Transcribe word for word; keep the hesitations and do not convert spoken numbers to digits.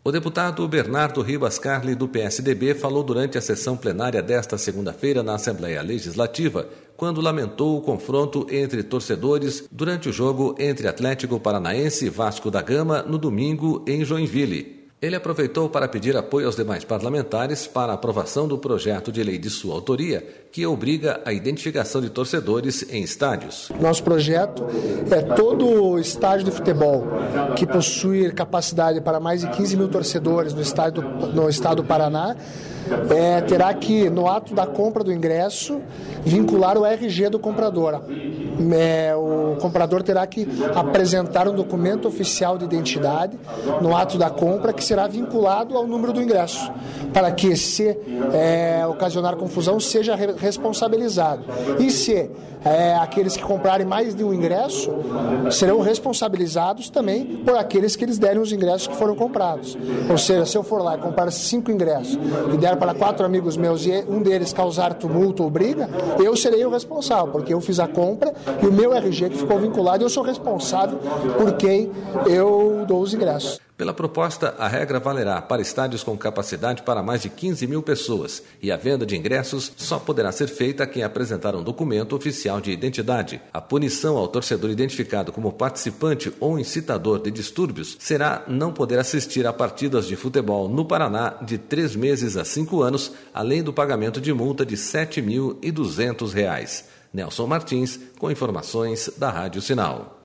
O deputado Bernardo Ribas Carli, do P S D B, falou durante a sessão plenária desta segunda-feira na Assembleia Legislativa, quando lamentou o confronto entre torcedores durante o jogo entre Atlético Paranaense e Vasco da Gama no domingo em Joinville. Ele aproveitou para pedir apoio aos demais parlamentares para a aprovação do projeto de lei de sua autoria, que obriga a identificação de torcedores em estádios. Nosso projeto é todo estádio de futebol que possui capacidade para mais de quinze mil torcedores no, estádio, no estado do Paraná, é, terá que, no ato da compra do ingresso, vincular o R G do comprador. É, o comprador terá que apresentar um documento oficial de identidade no ato da compra que será vinculado ao número do ingresso, para que, se é, ocasionar confusão, seja re- responsabilizado. E se é, aqueles que comprarem mais de um ingresso serão responsabilizados também por aqueles que eles derem os ingressos que foram comprados. Ou seja, se eu for lá e comprar cinco ingressos e der para quatro amigos meus e um deles causar tumulto ou briga, eu serei o responsável, porque eu fiz a compra e o meu R G que ficou vinculado, eu sou responsável por quem eu dou os ingressos. Pela proposta, a regra valerá para estádios com capacidade para mais de quinze mil pessoas e a venda de ingressos só poderá ser feita a quem apresentar um documento oficial de identidade. A punição ao torcedor identificado como participante ou incitador de distúrbios será não poder assistir a partidas de futebol no Paraná de três meses a cinco anos, além do pagamento de multa de sete mil e duzentos reais. Nelson Martins, com informações da Rádio Sinal.